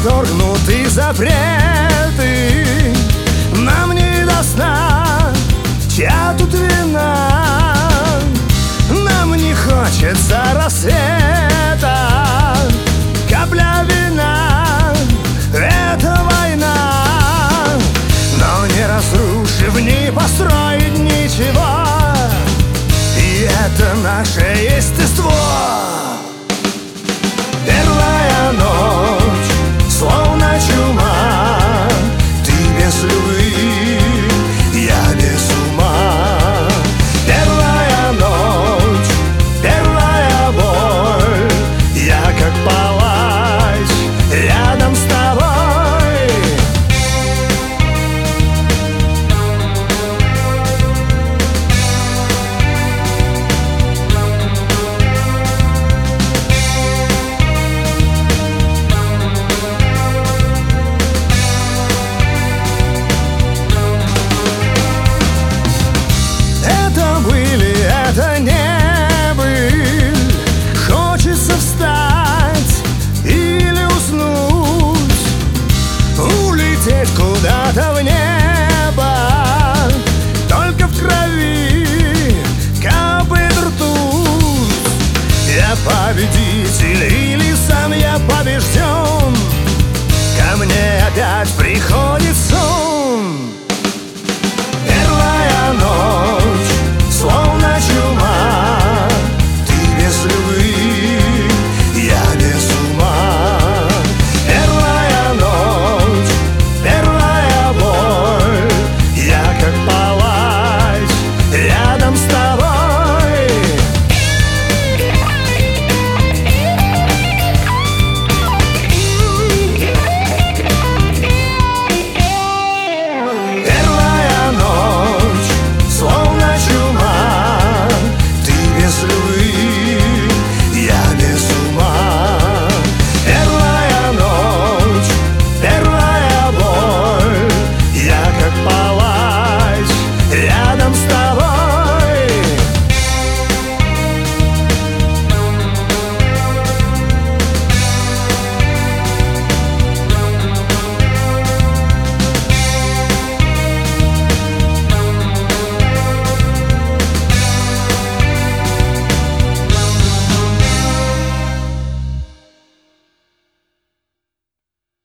отторгнуты запреты. Нам не до сна, чья тут вина? Нам не хочется рассвета. Капля вина — это война. Но не разрушив, не построить ничего, и это наше естество. Первая ночь, словно чума, ты без любви, я без ума. Первая ночь, первая боль, я как палач рядом с тобой. Это